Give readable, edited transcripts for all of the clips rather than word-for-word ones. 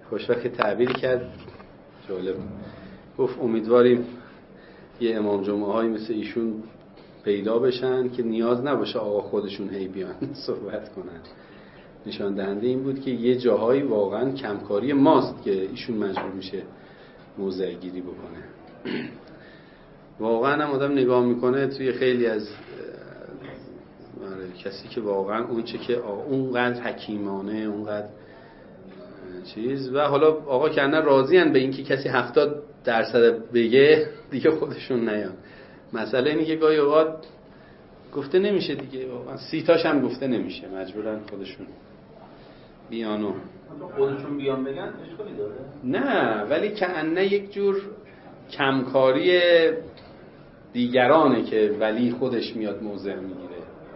خوشبخت تعبیری کرد جالب، گفت امیدواریم یه امام جمعه هایی مثل ایشون پیدا بشن که نیاز نباشه آقا خودشون هی بیان صحبت کنن. نشان دهنده این بود که یه جاهایی واقعا کمکاری ماست که ایشون مجبور میشه موضع گیری بکنه. واقعا هم آدم نگاه میکنه توی خیلی از کسی که واقعا اون چه که اونقدر حکیمانه، اونقدر چیز، و حالا آقا کردن راضی ان به این که کسی 70% بگه دیگه خودشون نیان. مسئله اینه که گاهی اوقات گفته نمیشه دیگه، واقعا 30 تاش هم گفته نمیشه، مجبورن خودشون بیانو خودشون بیان بگن اشکالی داره؟ نه، ولی کأنه یک جور کمکاری دیگرانه که ولی خودش میاد موضع میگیره.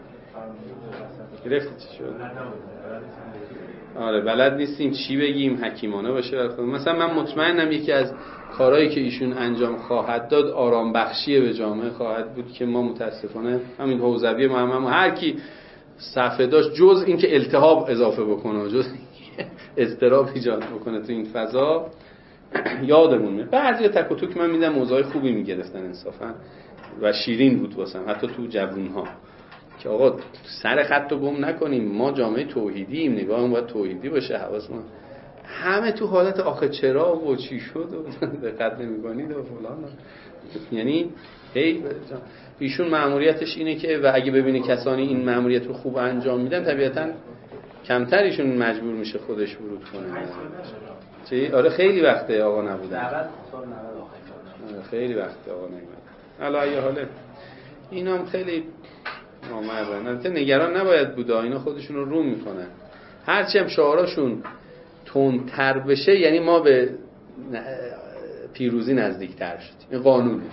گرفتی چی شد؟ آره بلد نیستیم چی بگیم حکیمانه باشه. مثلا من مطمئنم یکی از کارهایی که ایشون انجام خواهد داد آرام بخشی به جامعه خواهد بود که ما متاسفانه همین حوزوی محمد هر کی صفحه داشت جز این که التهاب اضافه بکنه، جز اضطراب ایجاد بکنه تو این فضا، یادمون میاد. بعضی تک و توک من میدم موضوع خوبی میگرفتن انصافا و شیرین بود واسم، حتی تو جوونها، که آقا سر خط رو گم نکنیم، ما جامعه توحیدیم، نگاهمون باید توحیدی باشه، حواسمون همه تو حالت آخه چرا و چی شد و دقت نمی‌کنید و فلان. یعنی ایشون مأموریتش اینه که و اگه ببینه کسانی این مأموریت رو خوب انجام میدن طبیعتاً کمتر ایشون مجبور میشه خودش ورود کنه. چی؟ آره خیلی وقته آقا نبودن. 90 سال 90 آخه خیلی وقته آقا نمیاد. علی حاله اینا هم خیلی نامردن. البته نگران نباید بود، اینا خودشون رو رو میکنن. هرچی هم شعاراشون تندتر بشه یعنی ما به پیروزی نزدیکتر شدیم. این قانونش.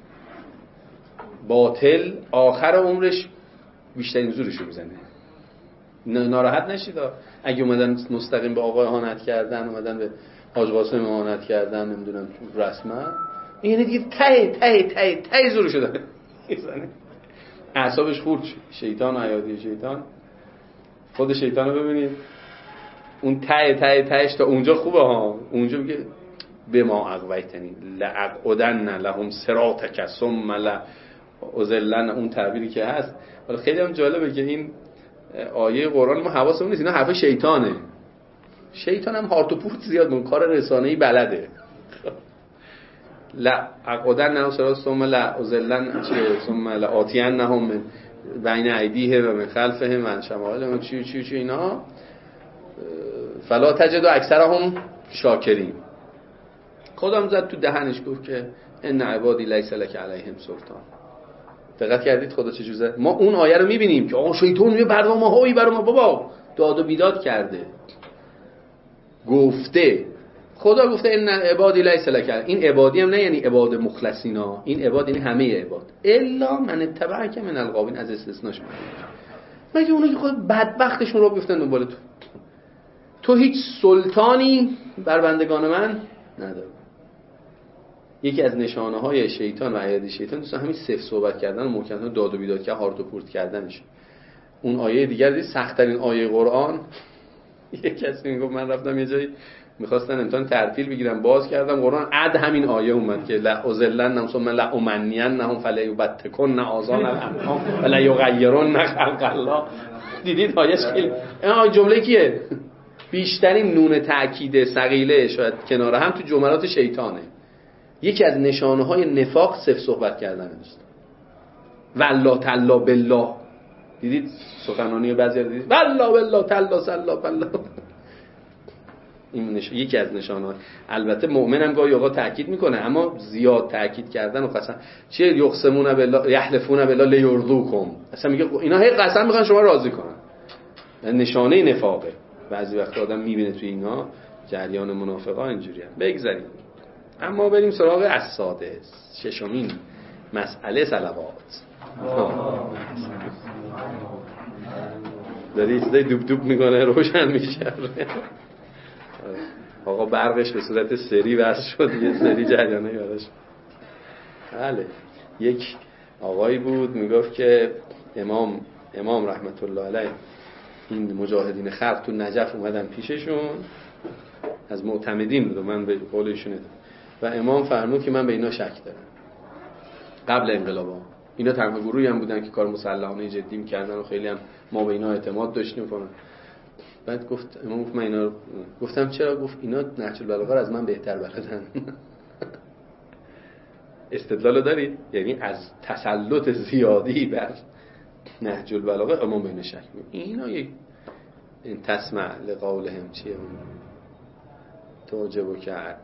باطل آخر عمرش بیشترین زورشو میزنه. ناراحت نشید اگه اومدن مستقیم به آقا اهانت کردن، اومدن به حاج قاسم اهانت کردن، نمیدونم رسما، این دیگه ته زورشو داره میزنه. اعصابش خورد شد. شیطان عیادی شیطان، خود شیطان رو ببینید اون تهش تا اونجا خوبه ها، اونجا میگه به ما اغویتنی لأقعدن لهم صراطک ثم لأضلن، اون تعبیری که هست. ولی خیلی هم جالبه که این آیه قرآن ما حواسمون نیست، اینا حرف شیطانه. شیطان هم هارت و پورت زیاد من کار رسانه‌ای بلده. لأقعدن لهم صراط ثم لأضلن ثم لآتینهم من بین ایدیهم و من خلفهم و عن شمائلهم چی اینا، فلا تجد اکثرهم شاکرین. خودم زد تو دهنش گفت که ان عبادی لیس لک علیهم سلطان. دقت کردید خدا چه جوزه؟ ما اون آیه رو میبینیم که آقا شیطان یه برنامه‌هایی برای ما بابا داد و بیداد کرده، گفته خدا گفته ان عبادی لیس لک، این عبادی هم نه یعنی عباد مخلصینا، این عباد یعنی همه عباد الا من اتبعک من الغاوین، از استثناش میگه مگه اونایی که خود بدبختشون رو بیفتن دنبال تو هیچ سلطانی بر بندگان من نداری. یکی از نشانه های شیطان و عیادی شیطان دوستان همین صفر صحبت کردن و محکم داد و بیداد کردن، هارت و پورت کردنش. اون آیه دیگر دید سخت‌ترین آیه قرآن، یک کسی میگفت من رفتم یه جایی میخواستن امتحان ترتیل بگیرم، باز کردم قرآن عد همین آیه اومد که لا ازلن ثم لا امنینهم فلیبتکن آذان الانعام ولا یغیرن خلق الله. دیدید آیهش خیلی این جمله کیه؟ بیشترین نون تأکید ثقیله شاید کناره هم تو جملات شیطانه. یکی از نشانه های نفاق صفر صحبت کردن است. والله تلا بالله، دیدید سخنرانی بعضی دیدید والله بالله تلا سلا بالله، این یکی از نشانه‌ها. البته مؤمنم گاهی اوقات تاکید میکنه، اما زیاد تاکید کردن و قسم چه یقسمون بالله یحلفون بالله لیرضوکم، اصلا میگه اینا هی قسم میخوان شما راضی کنن. نشانه نفاقه. بعضی وقت آدم میبینه توی اینا جریان منافقا اینجوریه. بگذاریم اما بریم سراغ السادس، ششمین مسئله صلوات. داری چیزای دوب دوب میکنه روشن میشه. آقا برقش به صورت سری وصل شد، یه سری جریانه یادش. بله یک آقایی بود میگفت که امام رحمت الله علیه این مجاهدین خلق تو نجف اومدن پیششون، از معتمدین بود، من به قول ایشون و امام فرمود که من به اینا شک دارم. قبل انقلاب اینا تنها گروهی هم بودن که کار مسلحانه جدی می‌کردن و خیلی هم ما به اینا اعتماد داشتیم فلان. بعد گفت امام گفت من اینا رو گفتم چرا؟ گفت اینا نهج البلاغه از من بهتر بلدن. استدلال دارید؟ یعنی از تسلط زیادی بر نهج البلاغه امام بین شک می‌کنه. اینا یک این تسمع لقولهم چیه اون توجب کرد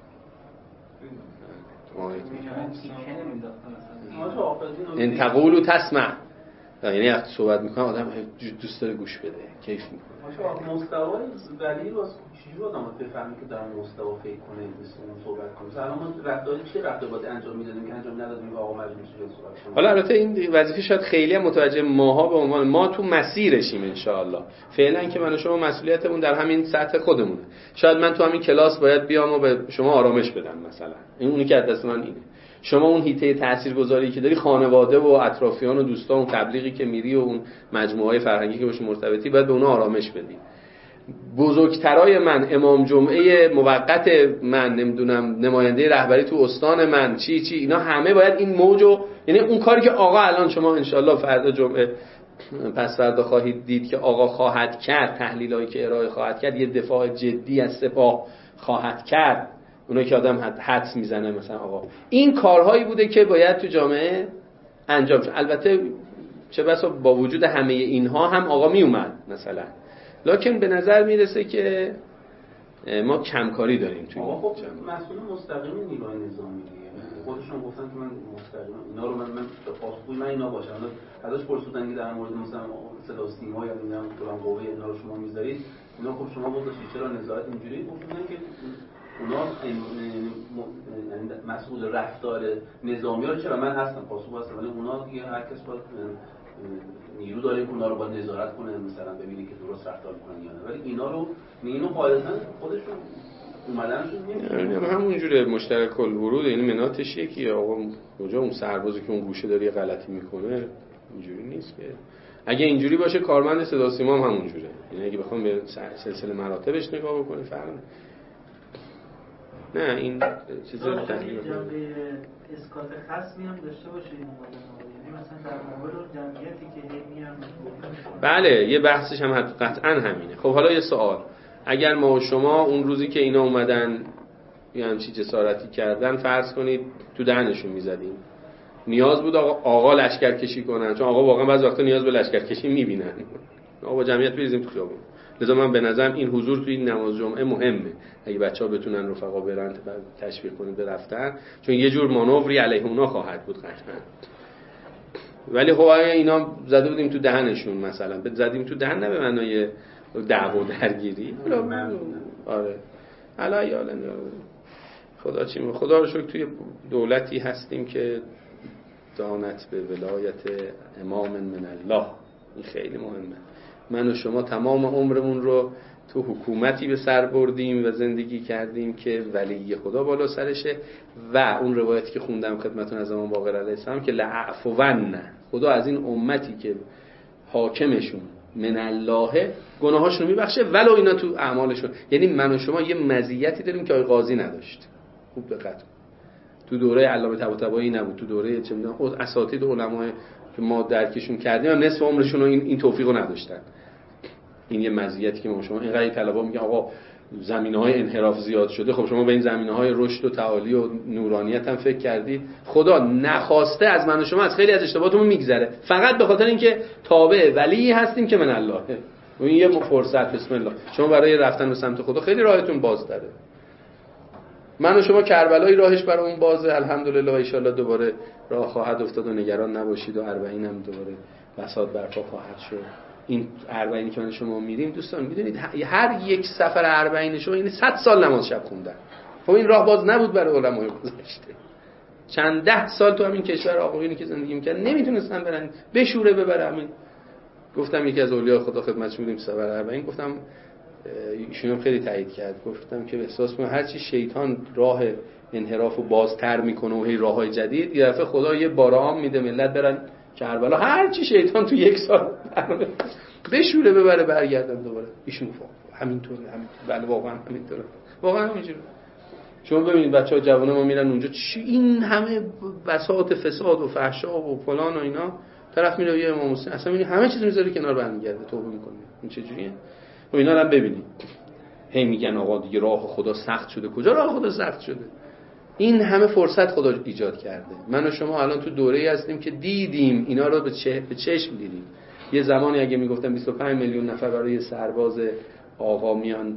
این تقولو تسمع، یعنی وقتی صحبت میکنه آدم دوست داره گوش بده، کیف میکنه. مستوای ولی راست چجوری آدم بفهمه که در مستوا فکر کنه مثل اون صحبت کنه؟ مثلا ما رفتاری چه رفتاری باید انجام میدادیم که انجام ندادیم آقا مجبور شد صحبت کنه؟ حالا البته این وظیفه شاید خیلی هم متوجه ماها به عنوان ما تو مسیرشیم ان شاء الله. فعلا که من و شما مسئولیتمون در همین سطح خودمونه. شاید من تو همین کلاس باید بیام و به شما آرامش بدم مثلا. این اونی که از دست من اینه. شما اون حیطه تاثیرگذاری که داری خانواده و اطرافیان و دوستان و تبلیغی که میری و اون مجموعه‌های فرهنگی که باشون مرتبطی باید به اونها آرامش بدی. بزرگترای من، امام جمعه موقت من، نمیدونم نماینده رهبری تو استان من، چی اینا همه باید این موجو، یعنی اون کاری که آقا الان شما انشالله فردا جمعه پس فردا خواهید دید که آقا خواهد کرد، تحلیلایی که ارائه خواهد کرد، یه دفاع جدی از سپاه خواهد کرد، اونایی که آدم حدس میزنه مثلا آقا این کارهایی بوده که باید تو جامعه انجام شد. البته چه بسا با وجود همه اینها هم آقا میومد مثلا، لکن به نظر میرسه که ما کمکاری داریم توی آقا خب مسئول مستقیم نیروهای نظامی دیگه خودشون گفتن که من مستقیم اینا رو من به پاسخگوی من اینا باشم. ازش پرسیدن که در مورد مثلا صدا و سیما یا نمیدونم فلان قوه اینا رو شما میذارید، اینا خب شما گفتید چرا نظارت اینجوری؟ گفتن که اونا مسئول رفتار نظامی ها چرا من هستم پاسخگو هستم، ولی اونا دیگه هر کس باید نیرو داره که اونا رو باید نظارت کنه، مثلا ببینی که درست رفتار میکنن یا نه، ولی اینا رو اینو قاعدتا خودشون اومدنشون نمیدونم همونجوره مشترک الورود، یعنی مناتش یکیه. آقا کجا اون سربازی که اون گوشه داره یه غلطی میکنه اینجوری نیست که اگه اینجوری باشه کارمند صدا و سیما هم همونجوره، یعنی اگه بخوام به سلسله مراتبش نگاه بکنه فرق نه این چیزا تحلیل جنبه اسکات خصمی هم داشته باشه این مورد، یعنی مثلا در مقابل جمعیتی که میان بله یه بحثش هم قطعا همینه. خب حالا یه سوال، اگر ما و شما اون روزی که اینا اومدن یه همچی جسارتی کردن فرض کنید تو دهنشون میزدیم، نیاز بود آقا لشکرکشی کنن؟ چون آقا واقعا بعضی وقتا نیاز به لشکرکشی میبینن، آقا با جمعیت بریزیم تو خیابون. لذا من به نظرم این حضور توی این نماز جمعه مهمه، اگه بچه‌ها بتونن رفقا برن تشویق کنید به رفتن، چون یه جور مانوری علیه اونا خواهد بود قطعا. ولی خب اگه اینا زده بودیم تو دهنشون مثلا، زدیم تو دهن نه به معنای دعوا و درگیری، آره علیه خدا چی، خدا رو شکر توی دولتی هستیم که دانت به ولایت امام من الله، این خیلی مهمه. من و شما تمام عمرمون رو تو حکومتی به سر بردیم و زندگی کردیم که ولی خدا بالا سرشه و اون روایتی که خوندم خدمتتون از امام باقر علیه السلام که لعفون، خدا از این امتی که حاکمشون من الله گناهاشون میبخشه ولو اینا تو اعمالشون، یعنی من و شما یه مزیتی داریم که آقای قاضی نداشت. خوب دقت تو دوره علامه طباطبایی نبود، تو دوره چه میدونم اساتید علمای که ما درکشون کردیم هم نصف عمرشون این توفیقو نداشتن. این یه مزیتی که ما شما اینقدر طلبا میگن آقا زمینه‌های انحراف زیاد شده، خب شما به این زمینه‌های رشد و تعالی و نورانیت هم فکر کردید؟ خدا نخواسته از من و شما از خیلی از اشتباهاتمون میگذره، فقط به خاطر اینکه تابع ولی هستیم که من الله. و این یه فرصت بسم الله شما برای رفتن به سمت خدا خیلی راهتون بازتره. من و شما کربلایی راهش برای اون بازه، الحمدلله ان شاءالله دوباره راه خواهد افتاد و نگران نباشید و 40 هم دوباره بساط برپا خواهد شد. این 40 که من شما میریم دوستان میدونید هر یک سفر 40 شما این 100 سال نماز شب خوندن. خب این راه باز نبود برای علمای گذشته. چند ده سال تو همین کشور آقایونی که زندگی میکردن نمیتونستن برن بشوره ببره. همین گفتم یکی از اولیاء خدا خدمتش بودیم سفر 40 گفتم ایشون خیلی تایید کرد، گفتم که احساس می‌کنم هر چی شیطان راه انحرافو بازتر میکنه و هی راههای جدید، یه دفعه خدا یه بارام میده ملت برن کربلا، هر چی شیطان تو 1 سال بشوره ببره برگردن دوباره. ایشون همینطوره بله واقعا همینطوره. واقعا همینجوره. شما ببینید بچه‌ها جوان ما میرن اونجا، چی این همه بساط فساد و فحشا و فلان و اینا، طرف میره یه امام حسین اصلا میبینی همه چیز میذاره کنار، برمیگرده توبه میکنه. این چه جوریه؟ و اینا رو هم ببینید هی میگن آقا دیگه راه خدا سخت شده. کجا راه خدا سخت شده؟ این همه فرصت خدا ایجاد کرده. من و شما الان تو دوره‌ای هستیم که دیدیم اینا رو به چشم دیدیم. یه زمانی اگه میگفتن 25 میلیون نفر برای سرباز آقا میان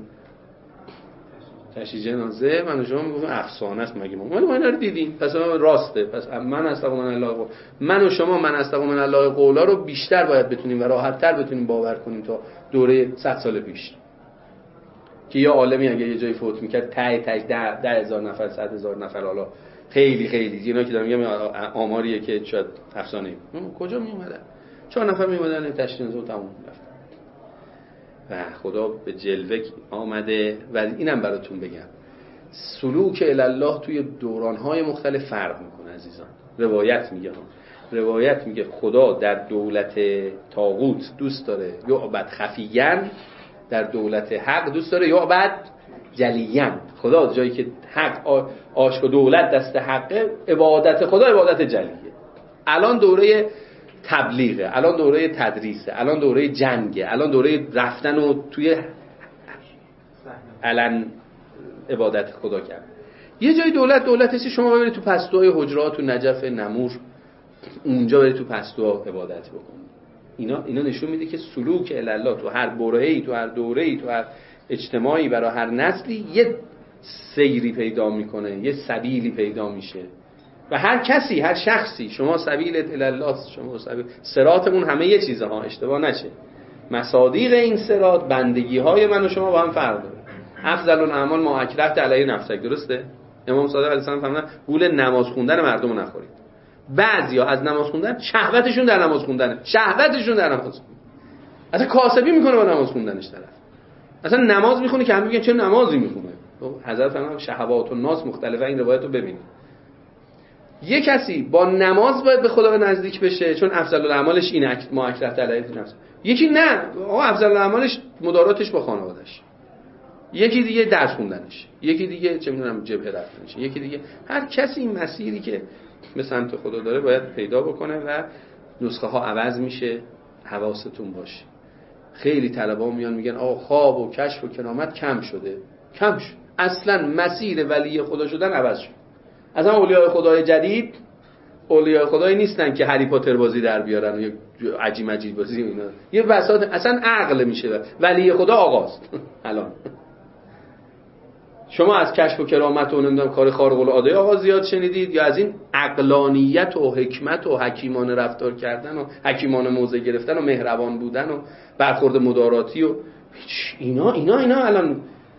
تشییع جنازه، من و شما میگفتیم افسانه است مگه ما اینا رو دیدیم؟ پس راسته. پس من استغفر من الله قول، من و شما من استغفر من الله قولا رو بیشتر باید بتونیم و راحت‌تر بتونیم باور کنیم تا دوره 100 سال پیش که یه عالمی اگه یه جایی فوت میکرد تای 10,000 نفر 100,000 نفر، حالا خیلی اینا که دارم میگم آماریه که شاید افسانه کجا میومدن 4 نفر میومدن تشییع جنازه و تموم رفت. و خدا به جلوه آمده. و اینم براتون بگم سلوک الله توی دوران‌های مختلف فرق میکنه عزیزان. روایت میگه خدا در دولت طاغوت دوست داره یعبد خفیاً، در دولت حق دوست داره یعبد جلیاً. خدا جایی که حق آشکار دولت دست حقه، عبادت خدا عبادت جلیه. الان دوره تبلیغه، الان دوره تدریسه، الان دوره جنگه، الان دوره رفتن و توی علن عبادت خدا کرد. یه جای دولت هستی شما برید تو پستوهای حجرات، تو نجف نمور، اونجا برید تو پستوها عبادت بکنید. اینا نشون میده که سلوک الله تو هر برهه‌ای، تو هر دوره‌ای، تو هر اجتماعی، برای هر نسلی یه سیری پیدا میکنه، یه سبیلی پیدا میشه. و هر کسی، هر شخصی، شما سبیلت الله، شما سبیل صراطمون همه یه چیزه ها، اشتباه نشه. مصادیق این صراط، بندگی های من و شما با هم فرق داره. افضل الاعمال ما اکرهت علیه نفسک، درسته؟ امام صادق علیه السلام فرمودن گول نماز خوندن مردم رو نخورید. بعضیا از نماز خوندن شهوتشون در نماز خوندنه، شهوتشون در نماز خوندن. اصلا کاسبی میکنه با نماز خوندنش طرف. اصلا نماز میخونه که همه میگن چه نمازی میخونه. حضرت فرمودن شهوات الناس مختلفه. این روایت رو ببینید. یه کسی با نماز باید به خدا نزدیک بشه چون افضل الاعمالش اینه ما اکرهت علیه نفس. یکی نه، آقا افضل الاعمالش مداراتش با خانواده‌اش، یکی دیگه درس خوندنش، یکی دیگه چه میدونم جبهه رفتنش، یکی دیگه هر کسی این مسیری که به سمت خدا داره باید پیدا بکنه و نسخه ها عوض میشه. حواستون باشه. خیلی طلبا میان میگن آقا خواب و کشف و کرامت کم شده. اصلا مسیر ولی خدا شدن عوض شد. اصلا اولیاء خدای جدید اولیاء خدای نیستن که هری پاتر بازی در بیارن و یه عجیب مجید بازی و اینا. یه بساط اصلا عقل میشه. ولی خدا آقاست. الان شما از کشف و کرامت و نمیدونم کار خارق العاده آقا زیاد شنیدید، یا از این عقلانیت و حکمت و حکیمانه رفتار کردن و حکیمانه موضع گرفتن و مهربان بودن و برخورد مداراتی و اینا الان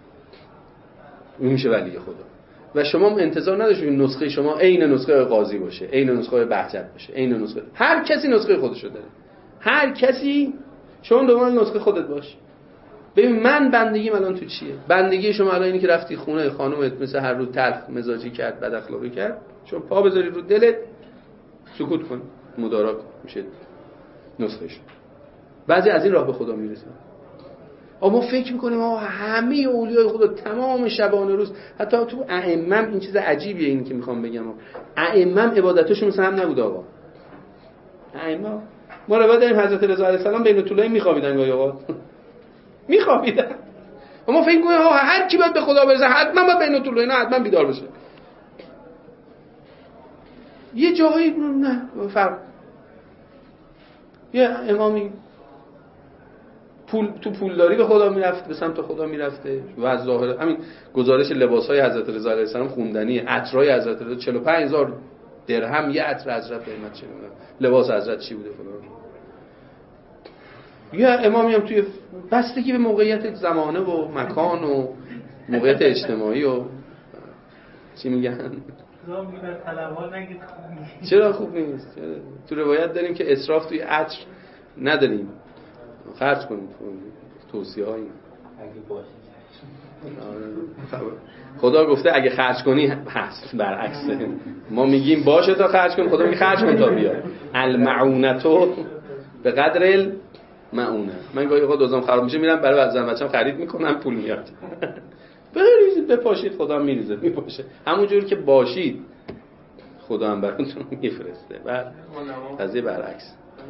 میشه ولی خدا. و شما انتظار نداشتید نسخه شما عین نسخه قاضی باشه، عین نسخه بهجت باشه، عین نسخه هر کسی نسخه خودشو داره. هر کسی شما دنبال نسخه خودت باش. ببین من بندگیم الان تو چیه؟ بندگی شما الان اینه که رفتی خونه خانومت مثل هر روز تلخ مزاجی کرد، بد اخلاقی کرد، شما پا بذاری رو دلت سکوت کن، مدارا کن، میشه نسخه شما. بعضی از این راه به خدا میرسن. ما فکر میکنیم همه اولیای خدا تمام شبانه روز، حتی تو ائمه این چیز عجیبیه این که میخوام بگم، ائمه ائمه‌شون مثلا هم نبود. آقا ائمه ما روایت داریم حضرت رضا علیه السلام بین طلوع میخوابیدن گاهی اوقات میخوابیدن. اما فکر میکنیم هر کی باید به خدا برسه حتما باید بین طلوع، نه حتما بیدار بشه. یه جایی نه فرق. یه امامی تو پولداری به خدا میرفت، به سمت خدا میرفته و از ظاهر همین گزارش لباسای حضرت رضا علیه السلام خوندنی، عطرای حضرت رضا 45,000 درهم یه عطر حضرت قیمت چه میدونم، لباس حضرت چی بوده فلان. یه امامی هم توی بستگی به موقعیت زمانه و مکان و موقعیت اجتماعی و چی میگن چرا خوب نیست. تو روایت داریم که اسراف توی عطر نداریم، خرج کنیم. توصیه هایی خدا گفته اگه خرج کنی هست، برعکس ما میگیم باشه تا خرج کن، خدا میگه خرج کن تا بیار. المعونتو به قدر المعونه. من گاهی اوقات دوزم خراب میشه میرم برای زن بچه‌م خرید میکنم پول میاد. بریزید بپاشید خدا میریزه میپاشه، همونجور که باشید خدا هم براتون میفرسته. و قضیه برعکس.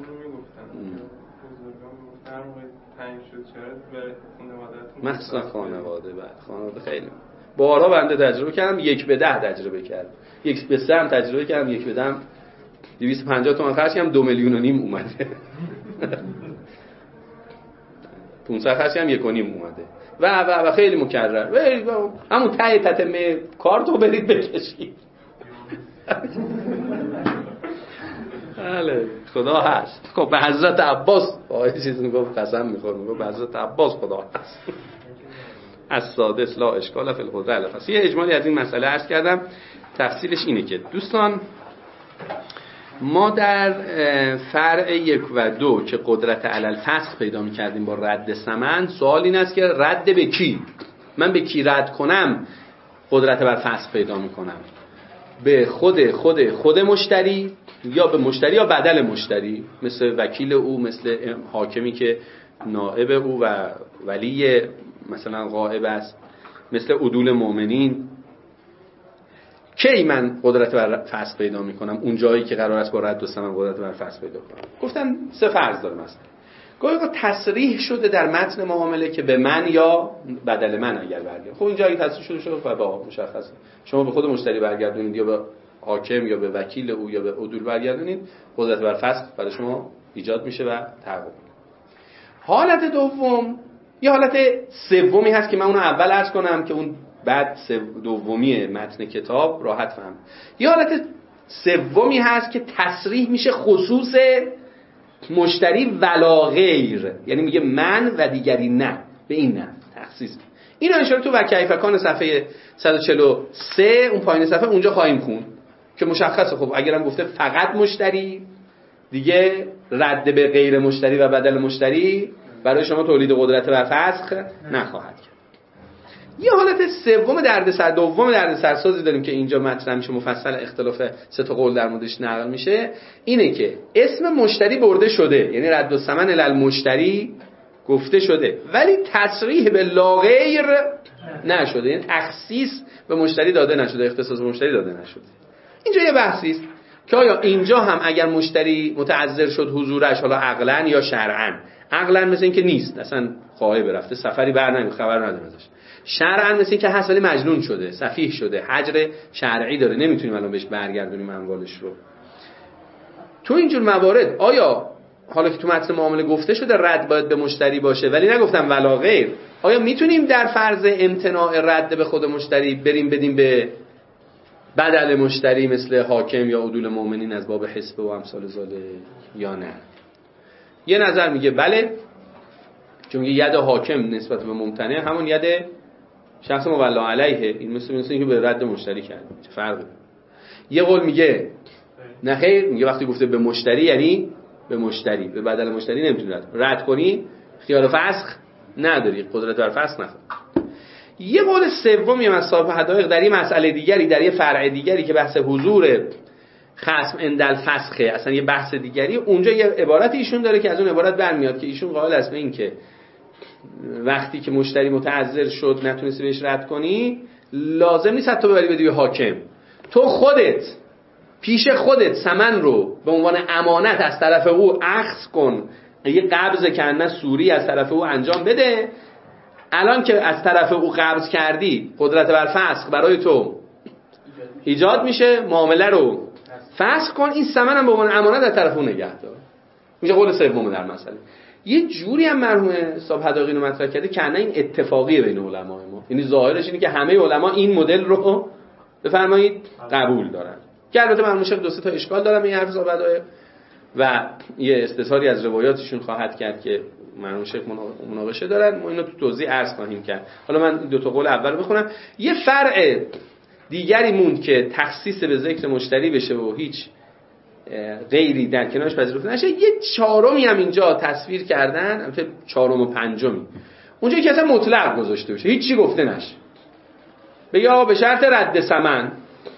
مخصوصا خانواده خیلی بارها بنده تجربه کردم، 1 به 10 تجربه کردم، 1 به 3 هم تجربه کردم، 1 به 10 هم 250 تومان خرج کردم 2.5 میلیون اومده 500 خرج کردم 1.5 اومده و خیلی مکرر. همون ته تتمه کارتو برید بکشید. بله خدا هست. خب به حضرت عباس چیز میگفت، قسم میخورد میگفت به حضرت عباس خدا هست. السادس لا اشکال فی القدره الفصل. یه اجمالی از این مسئله عرض کردم. تفصیلش اینه که دوستان ما در فرع 1 و 2 که قدرت علی الفسخ پیدا می‌کردیم با رد ثمن، سوال این است که رد به کی؟ من به کی رد کنم قدرت بر فسخ پیدا می‌کنم؟ به خود مشتری یا به مشتری یا بدل مشتری، مثل وکیل او، مثل حاکمی که نائب او و ولی مثلا غائب است، مثل عدول مؤمنین. کی من قدرت بر فسخ پیدا میکنم؟ اون جایی که قرار است با رد و ثمن قدرت بر فسخ پیدا کنم. گفتن 3 فرض داره. مثلا گاهی تصریح شده در متن معامله که به من یا بدل من اگر برگرد. خب اینجا اگه تصریح شده و با مشخصه شما به خود مشتری برگردونید یا به حاکم یا به وکیل او یا به عدول برگردونید، قدرت بر فسخ برای شما ایجاد میشه و تحقق. حالت دوم یه حالت سومی هست که من اونو اول عرض کنم که اون بعد دومی متن کتاب راحت فهم. یه حالت سومی هست که تصریح میشه خصوص مشتری ولا غیر، یعنی میگه من و دیگری نه، به این نه تخصیص. اینو اشاره تو و کیف کان صفحه 143 اون پایین صفحه اونجا خواهیم خوند که مشخصه. خب اگرم گفته فقط مشتری، دیگه رد به غیر مشتری و بدل مشتری برای شما تولید قدرت بر فسخ نخواهد کرد. یه حالت سوم دردسر، دوم دردسرسازی داریم که اینجا مطرح میشه، مفصل اختلاف 3 تا قول در موردش نقل میشه، اینه که اسم مشتری برده شده، یعنی رد و ثمن للمشتری گفته شده، ولی تصریح به لا غیر نشده، یعنی تخصیص به مشتری داده نشده، اختصاص به مشتری داده نشده. اینجا یه بحثی است که آیا اینجا هم اگر مشتری متعذر شد حضورش، حالا عقلاً یا شرعاً، عقلاً مثل این که نیست، اصلا غایب رفته، سفری برنامه خبر نداره ازش، شرعاً مثل این که هست ولی مجنون شده، سفیه شده، حجر شرعی داره، نمیتونیم الان بهش برگردونیم اموالش رو. تو اینجور موارد آیا حالا که تو متن معامله گفته شده رد باید به مشتری باشه ولی نگفتم ولا غیر، آیا میتونیم در فرض امتناع رد به خود مشتری بریم بدیم به بدل مشتری مثل حاکم یا عدول مؤمنین از باب حسب و امثال ذالک یا نه؟ یه نظر میگه بله، چون میگه ید حاکم نسبت به ممتنع همون ید شخص مولا علیه، این مثل اینکه به رد مشتری کرده، چه فرقی داره؟ یه قول میگه نه خیر، میگه وقتی گفته به مشتری یعنی به مشتری، به بدل مشتری نمیتونی رد کنی، خیال فسخ نداری، قدرت بر فسخ نداری. یه قول سومی از صاحب حدایق در این مسئله دیگری، در یه فرع دیگری که بحث حضور خصم عند الفسخ، اصلا یه بحث دیگری، اونجا یه عبارتی ایشون داره که از اون عبارت برمیاد که ایشون قائل است به این که وقتی که مشتری متعذر شد نتونستی بهش رد کنی، لازم نیست حتی ببری بدی به حاکم، تو خودت پیش خودت ثمن رو به عنوان امانت از طرف او اخذ کن، یه قبض کنه سوری از طرف او انجام بده. الان که از طرف او قبض کردی، قدرت بر فسخ برای تو ایجاد میشه، معامله رو فسخ کن، این ثمن هم به عنوان امانت از طرف او نگه دار. میشه قول سوم در مسئله. یه جوری هم مرحوم صاحب حدایق اینو مطرح کرده که نه این اتفاقیه بین علمای ما، یعنی ظاهرش اینه که همه علما این مدل رو بفرمایید قبول دارن، که البته مرحوم شیخ 2-3 تا اشکال دارن این حرف صاحب حدایق و یه استثاری از روایاتشون خواهد کرد که مرحوم شیخ مناقشه دارن، ما اینو تو توضیح عرض خواهیم کرد. حالا من 2 تا قول اول بخونم. یه فرع دیگری موند که تخصیص به ذکر مشتری بشه و هیچ غیری در کنارش پذیرفته نشه. یه چهارمی هم اینجا تصویر کردن، البته چهارم و پنجمی، اونجا که اصلا مطلق گذاشته بشه، هیچ چی گفته نشه، بگه آقا به شرط رد ثمن،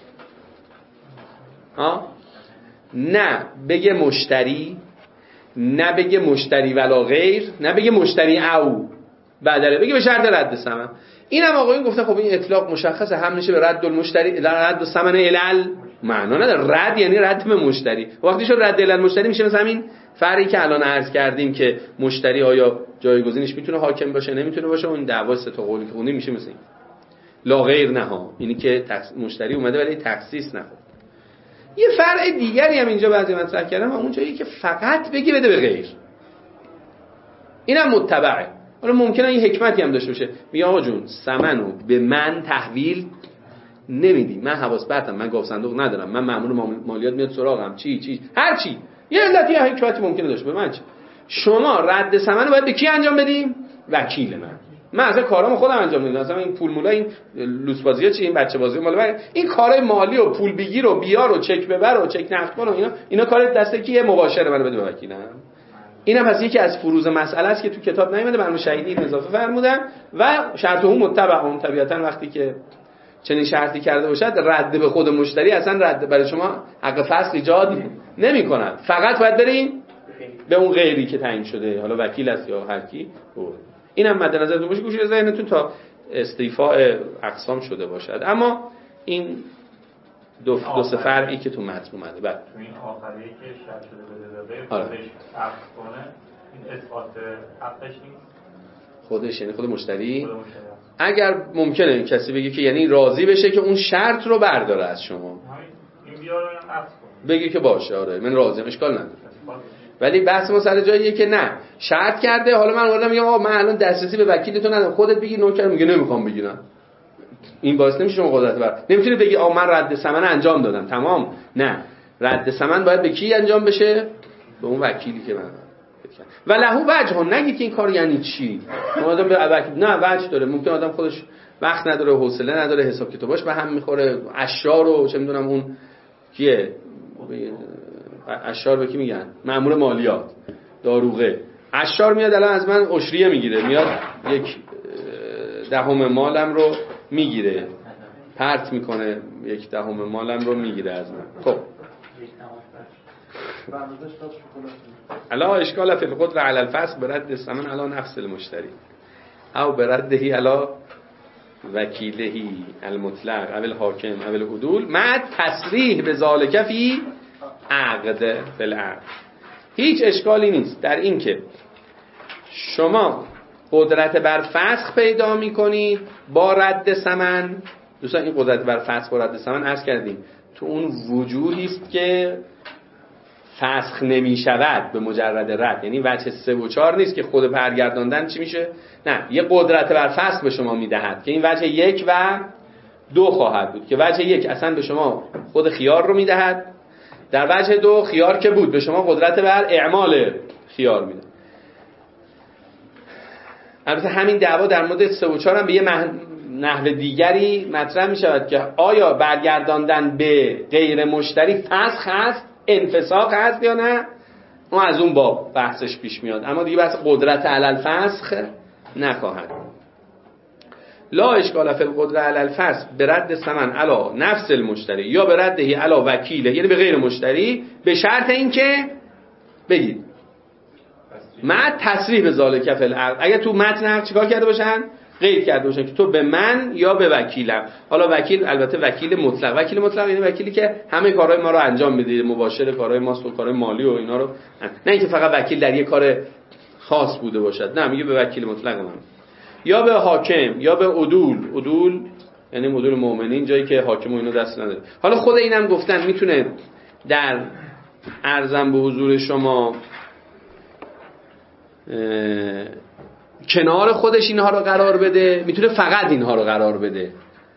نه بگه مشتری، نه بگه مشتری ولا غیر، نه بگه مشتری او، بدله، بگی به شرط رد ثمن. اینم آقایون گفتن خب این اطلاق مشخصه، هم میشه به رد المشتری، رد ثمن علل، معنا نداره. رد یعنی رد به مشتری. وقتی شد رد علل مشتری میشه مثلا این فرقی که الان عرض کردیم که مشتری آیا جایگزینش میتونه حاکم باشه نمیتونه باشه، اون دعوا سه تا قولی که خوندیم میشه مثلا این لا غیر نها، اینی که مشتری اومده ولی تخصیص نخورد. یه فرع دیگری هم اینجا بعضی مطرح کردم، اون جایی که فقط بگی بده به غیر، اینم متبعه. حالا ممکنه یه حکمتی هم داشته باشه، میگه آقا جون ثمنو به من تحویل نمیدی، من حواس پرتم، من گاو صندوق ندارم، من مأمور مالیات میاد سراغم، چی هر چی، یه علتی یا حکمتی ممکنه داشته باشه. من چی؟ شما رد ثمنو باید به کی انجام بدیم؟ وکیل من اصلا کارامو خودم انجام میدم. مثلا این پول مولا، این لوس بازی‌ها چی، این بچه بازی مال این کارهای مالی و پول بگیر و بیار و چک ببر و چک نقد کن و اینا کار دسته کیه؟ مباشر منو بده به وکیلم. اینم پس یکی از فروض مسئله است که تو کتاب نیومده، برنامه شهیدی این اضافه فرمودن و شرطه متبعون. طبیعتا وقتی که چنین شرطی کرده باشد رد به خود مشتری اصلا رد برای شما حق فصل ایجاد نمی‌کند، فقط باید بریم به اون غیری که تعیین شده، حالا وکیل است یا هر کی. اینم مد نظرتون باشه، گوشه ذهنتون تا استیفاء اقسام شده باشد. اما این دو سه فرقی که تو متن اومده بعد تو این آخری که شرط شده بده آره. خودش عقد کنه، این اثبات حقش نیست خودش، یعنی خود مشتری. اگر ممکنه کسی بگه که یعنی راضی بشه که اون شرط رو برداره از شما، این بیاره عقد کنه، بگی که باشه آره من راضیم، اشکال نداره. ولی بحث ما سر جاییه که نه شرط کرده، حالا من اومدم میگم آقا من الان دسترسی به وکیلتون ندارم، خودت بگیر. نوکر میگه نمیخوام بگیرم، این باعث نمیشه شما قدرت بر نمیتونی بگی آقا من رد ثمن انجام دادم تمام. نه، رد ثمن باید به کی انجام بشه؟ به اون وکیلی که من و لهو وجه. نگید که این کار یعنی چی، آدم به وکیل نه وجه داره. ممکن آدم خودش وقت نداره، حوصله نداره، حساب کتاباش به هم میخوره، اشعار و چه میدونم اون کیه، اشعار به کی میگن؟ مأمور مالیات، داروغه. اشعار میاد الان از من عشریه میگیره، میاد 1/10 مالم رو میگیره، پرت میکنه، 1/10 مالم رو میگیره از من. خب الا اشکال فی القدر علی الفسق برد الثمن علی نفس المشتری او برده علی وکیله المطلق او الحاکم او العدول مع تصریح بذالک فی عقد فی العقد. هیچ اشکالی نیست در این که شما قدرت بر فسخ پیدا میکنید با رد ثمن. دوستان این قدرت بر فسخ با رد ثمن عرض کردیم تو اون وجوهی است که فسخ نمی شود به مجرد رد، یعنی وجه 3 و 4 نیست که خود برگرداندن چی میشه، نه یه قدرت بر فسخ به شما میدهد که این وجه 1 و 2 خواهد بود که وجه 1 اصلا به شما خود خیار رو میدهد، در وجه 2 خیار که بود به شما قدرت بر اعمال خیار میده. البته همین دعوا در مورد 3 و 4 هم به یه نحو دیگری مطرح میشود که آیا برگرداندن به غیر مشتری فسخ هست، انفساخ هست یا نه، اون از اون باب بحثش پیش میاد، اما دیگه بحث قدرت علی الفسخ نخواهد. لا اشکال فی القدرت علی الفسخ برد ثمن علی نفس المشتری یا برده علی وکیله، یعنی به غیر مشتری، به شرط اینکه بگید مع تصریح به ذالک فی العقد. اگه تو متن عقد چیکار کرده باشن؟ قید کرده باشن که تو به من یا به وکیلم. حالا وکیل البته وکیل مطلق، وکیل مطلق یعنی وکیلی که همه کارهای ما رو انجام میده، مباشر کارهای ماست و کارهای مالی و اینا رو، نه اینکه فقط وکیل در یه کار خاص بوده باشد، نه میگه به وکیل مطلق من یا به حاکم یا به عدول یعنی عدول مؤمنین، جایی که حاکم و اینا دست نداره. حالا خود اینم گفتن میتونه در عرضم به حضور شما کنار خودش اینها رو قرار بده، میتونه فقط اینها رو قرار بده.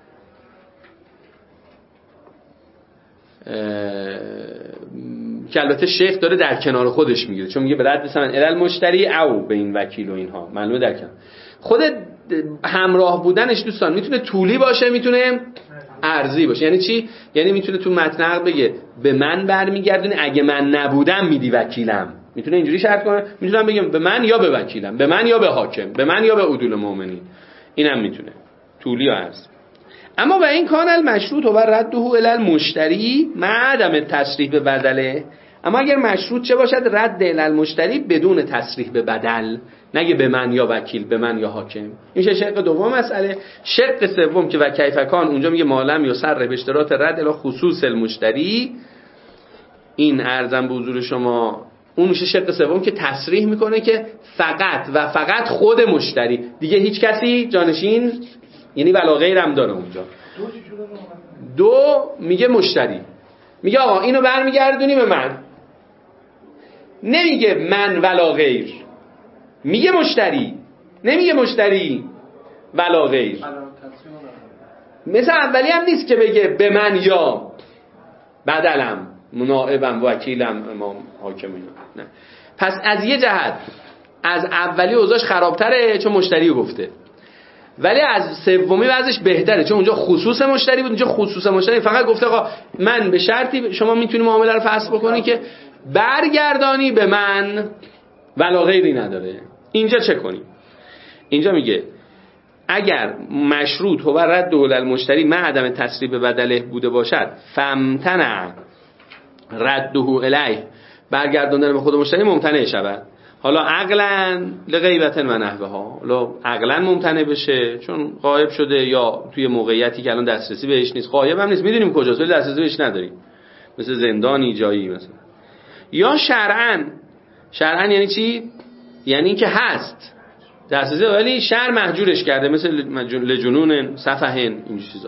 که البته شیخ داره در کنار خودش میگیره، چون میگه به رد ثمن الال مشتری او به این وکیل و اینها، معلومه در کنار. خود همراه بودنش دوستان میتونه طولی باشه، میتونه عرضی باشه. یعنی چی؟ یعنی میتونه تو متن بگه به من برمیگردونه، اگه من نبودم میدی وکیلم، میتونه اینجوری شرط کنه. میتونم بگم به من یا به وکیلم، به من یا به حاکم، به من یا به عدول مؤمنین. اینم میتونه طولی و عرض. اما و این کان المشروط و رده الی المشتری مع عدم تصریح به بدله، اما اگر مشروط چه باشد؟ رد المشتری بدون تصریح به بدل، نگه به من یا وکیل، به من یا حاکم. این میشه شق دوم مسئله. شق سوم که و کیفکان اونجا میگه مالم یا سر به اشتراط رد الی خصوص المشتری، این ارزم به حضور شما اون میشه شق سوم که تصریح میکنه که فقط و فقط خود مشتری، دیگه هیچ کسی جانشین، یعنی ولا غیرم داره اونجا. دو میگه مشتری، میگه آقا اینو برمیگردونی به من، نمیگه من ولا غیر، میگه مشتری، نمیگه مشتری ولا غیر. مثل اولی هم نیست که بگه به من یا بدلم، نائبم، وکیلم، امام، حاکم، اینا. نه. پس از یه جهت از اولی اوضاعش خرابتره چون مشتری رو گفته، ولی از سومی وضعش بهتره چون اونجا خصوص مشتری بود. اونجا خصوص مشتری فقط گفته آقا من به شرطی شما میتونی معامله رو فسخ بکنی که برگردانی به من، ولا غیری نداره. اینجا چه کنیم؟ اینجا میگه اگر مشروط هو رد المشتری مع عدم تصریح به بدله بوده باشد، فامتنع رده الیه، برگرداندن به خود مشتری ممتنع شود. حالا عقلاً لغیبت و نحوها، حالا عقلاً ممتنع بشه چون غایب شده یا توی موقعیتی که الان دسترسی بهش نیست. غایب هم نیست، میدونیم کجاست ولی دسترسی بهش نداریم، مثل زندانی جایی مثلا. یا شرعاً یعنی چی؟ یعنی که هست دسترسی ولی شرع محجورش کرده، مثل لجنون، سفهن، این چیزا.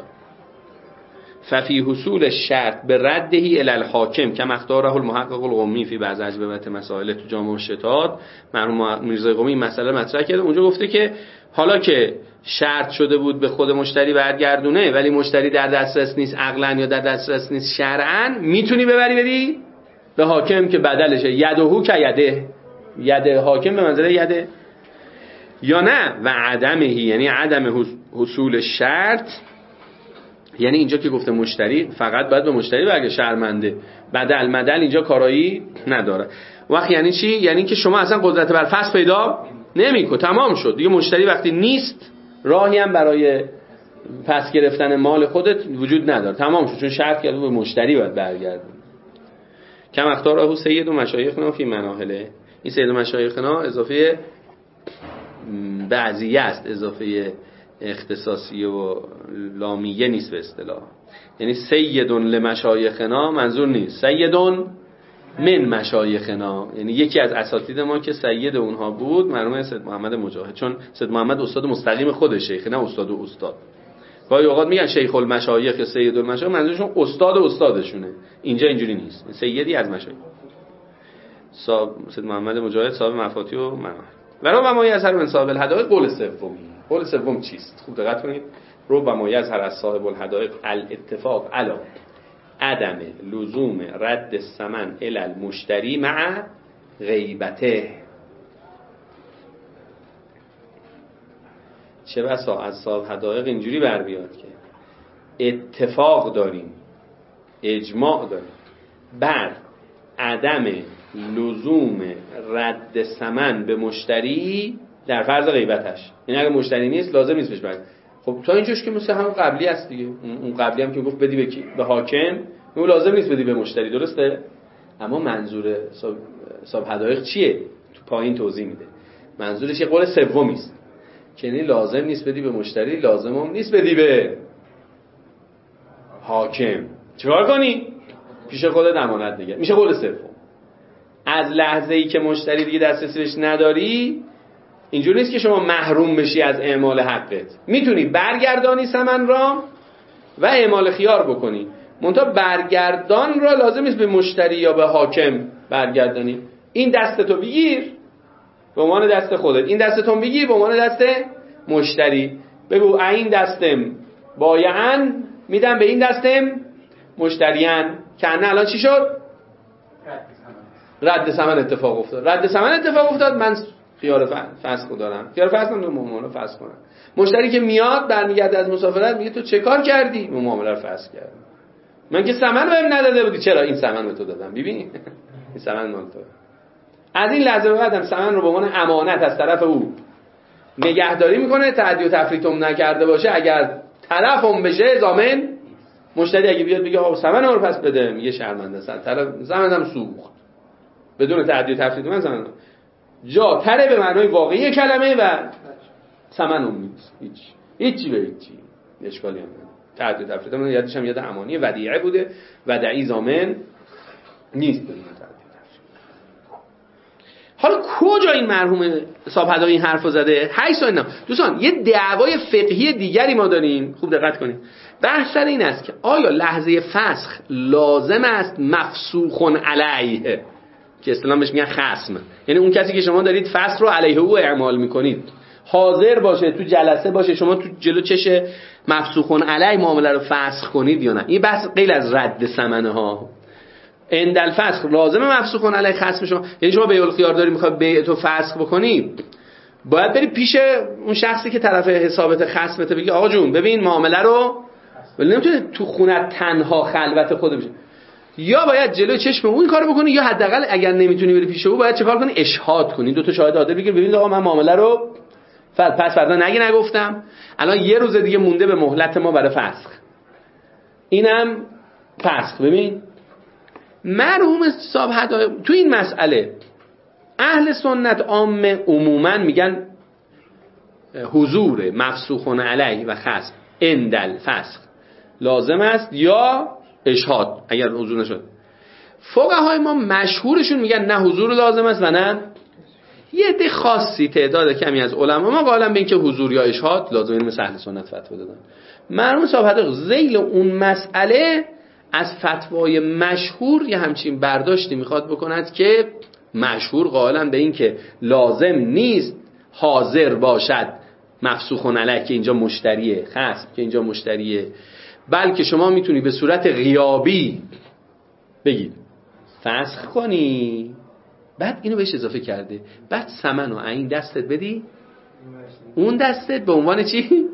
ففی حصول شرط به ردهی الی الحاکم کما اختاره المحقق القمی فی بعض اجوبه مسائل تو جامع الشتات، مرحوم میرزای قمی این مسئله مطرح کرده. اونجا گفته که حالا که شرط شده بود به خود مشتری برگردونه ولی مشتری در دسترس نیست عقلاً یا در دسترس نیست شرعاً، میتونی ببری بدی به حاکم که بدلشه. یدهو که یده حاکم به منزله یده. یا نه و عدمهی، یعنی عدم حصول شرط، یعنی اینجا که گفته مشتری فقط باید به مشتری برگه، شرمنده، بدل اینجا کارایی نداره. وقت یعنی چی؟ یعنی که شما اصلا قدرت بر فسخ پیدا نمی‌کنی، تمام شد دیگه. مشتری وقتی نیست راهی هم برای پس گرفتن مال خودت وجود نداره، تمام شد، چون شرط کرده به مشتری باید برگردون. کما اختاره سید و مشایخنا فی مناهله، این سید و مشایخنا اضافه بعضیه است، اضافه اختصاصی و لامیه نیست به اصطلاح. یعنی سیدون لمشایخنا منظور نیست سیدون من مشایخنا، یعنی یکی از اساتید ما که سید اونها بود مرحوم سید محمد مجاهد، چون سید محمد استاد مستقیم خود شیخ، نه استاد و استاد. گاهی اوقات میگن شیخ المشایخ یا سید المشایخ، منظورشون استاد و استادشونه. اینجا اینجوری نیست، سیدی از مشایخ. سید محمد مجاهد صاحب مفاتیح و مناهل. ربما یظهر من صاحب الحدائق قول سومی. قول سوم چیست؟ خوب دقت کنید. ربما یظهر از صاحب الحدائق الاتفاق علی عدم لزوم رد الثمن الی المشتری مع غیبته. چه بسا از صاحب حدائق اینجوری بر بیاد که اتفاق داریم، اجماع داریم بر عدم لزوم رد ثمن به مشتری در فرض غیبتش. این اگه مشتری نیست لازم نیست بهش برد. خب تا اینجاش که مثل همون قبلی است دیگه. اون قبلی هم که گفت بدی به حاکم، اون لازم نیست بدی به مشتری، درسته؟ اما منظور صاحب حدائق چیه؟ تو پایین توضیح میده. منظورش یه قول سومی است که یعنی لازم نیست بدی به مشتری، لازم هم نیست بدی به حاکم. چیکار کنی؟ پیش خودت امانت دیگه. میشه قول سوم. از لحظه‌ای که مشتری دیگه دسترسی بهش نداری، اینجوری نیست که شما محروم بشی از اعمال حقت. میتونی برگردانی ثمن را و اعمال خیار بکنی. منتها برگردان را لازم نیست به مشتری یا به حاکم برگردانی. این دستتو بگیر به عنوان دست خودت، این دستتون بگیر به عنوان دست مشتری. بگو این دستم بایعن میدم به این دستم مشتریان. که الان چی شد؟ رد ثمن اتفاق افتاد. رد ثمن اتفاق افتاد، من خیار فسخ دارم. خیار فسخ نمیدونم معامله فسخ کنم. مشتری که میاد برمیگرده از مسافرت میگه تو چه کار کردی؟ معامله رو فسخ کردم. من که ثمن بهم نداده بودی. چرا این ثمن به تو دادم؟ ببین این ثمن مال تو. از این لحظه به بعدم ثمن رو به عنوان امانت از طرف او نگهداری میکنه. تعدی و تفریطم نکرده باشه، اگر طرفم بشه ضامن مشتری اگه بیاد بگه آقا ثمن رو پس بده، میگه شرمنده است، طرف ثمنم سوخت. بدون تعدی و تفرید من زمان جا تره به معنای واقعی کلمه و ثمن اون نیست، هیچی به هیچی اشکالی هم نداره. تعدی و تفرید من یادش هم یاد امانی ودیعه بوده، ودعی ضامن نیست بدون تعدی و تفرید. حالا کجا این مرحوم صاحب هدایق این حرفو زده؟ حیث اینا دوستان یه دعوای فقهی دیگری ما داریم، خوب دقت کنید. بحث سر این است که آیا لحظه فسخ لازم است مفسوخ علیه که اصطلاحاً بهش میگن خصم، یعنی اون کسی که شما دارید فسخ رو علیه او اعمال میکنید حاضر باشه تو جلسه باشه شما تو جلو چش مفسوخ علیه معامله رو فسخ کنید یا نه. این بحث غیر از رد ثمنه ها. عند الفسخ لازم مفسوخ علیه خصم شما، یعنی شما بیع الخیار داری میخواد بیعتو فسخ بکنی، باید بری پیش اون شخصی که طرف حسابت خصمته بگی آقا جون ببین معامله رو، ولی نمیتونه تو خونت تنها خلوت خود بشه، یا باید جلوی چشم اون کارو بکنی یا حداقل اگر نمیتونی بری پیش او باید چه کار کنی؟ اشهاد کنی، دو تا شاهد عادل بگیر ببین آقا من معامله رو پس فردا نگفتم، الان یه روز دیگه مونده به مهلت ما برای فسخ، اینم فسخ. ببین مرحوم صاحب هدایق تو این مسئله اهل سنت عامه عموما میگن حضور مفسوخ علیه و خصم عند الفسخ لازم است یا اشهاد اگر حضور نشد. فقهای ما مشهورشون میگن نه حضور لازم است و نه، یه عده خاصی تعداد کمی از علما ما قائلن به اینکه حضور یا اشهاد لازمه، مثل اهل سنت فتوا دادن. مرحوم صاحب هدایق ذیل اون مسئله از فتوای مشهور یه همچین برداشتی میخواد بکند که مشهور قائلن به این که لازم نیست حاضر باشد مفسوخ علیه که اینجا مشتریه، خصم که اینجا مشتریه، بلکه شما میتونی به صورت غیابی بگید فسخ کنی، بعد اینو بهش اضافه کرده، بعد ثمن و این دستت بدی اون دستت به عنوان چی؟